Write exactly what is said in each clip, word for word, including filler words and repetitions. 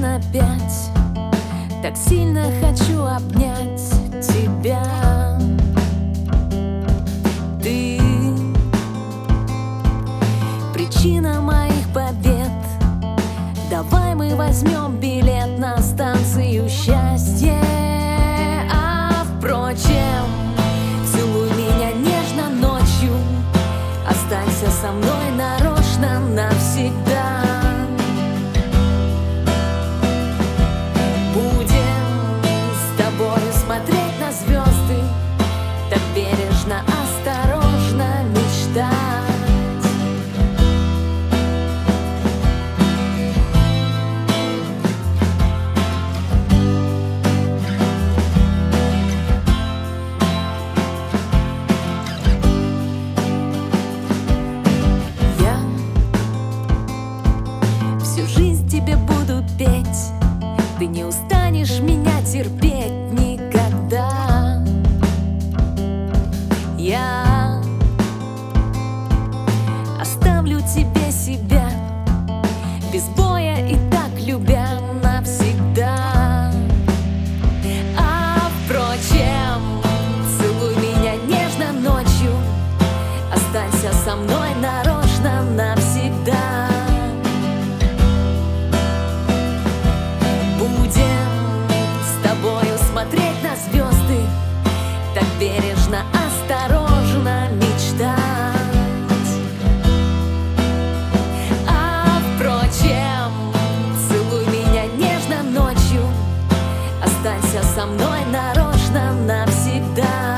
опять, так сильно хочу обнять тебя. Ты причина моих побед. Давай мы возьмем билет на станцию счастья. А впрочем, целуй меня нежно ночью, останься со мной нарочно навсегда. Смотреть на звезды, так бережно, осторожно мечтать. Я всю жизнь тебе буду петь, ты не устанешь меня терпеть никогда. Я оставлю тебе себя, без боя и так любя навсегда. А впрочем, целуй меня нежно ночью, останься со мной нарочно навсегда. Смотреть на звезды, так бережно, осторожно мечтать. А впрочем, целуй меня нежно ночью, останься со мной нарочно навсегда.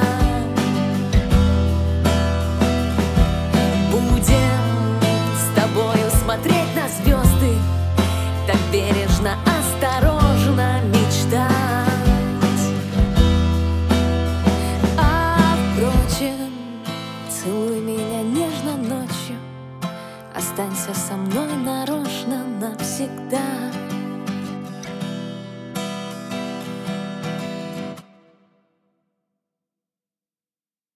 Будем с тобою смотреть на звезды, так бережно, осторожно мечтать. Целуй меня нежно ночью, останься со мной нарочно навсегда.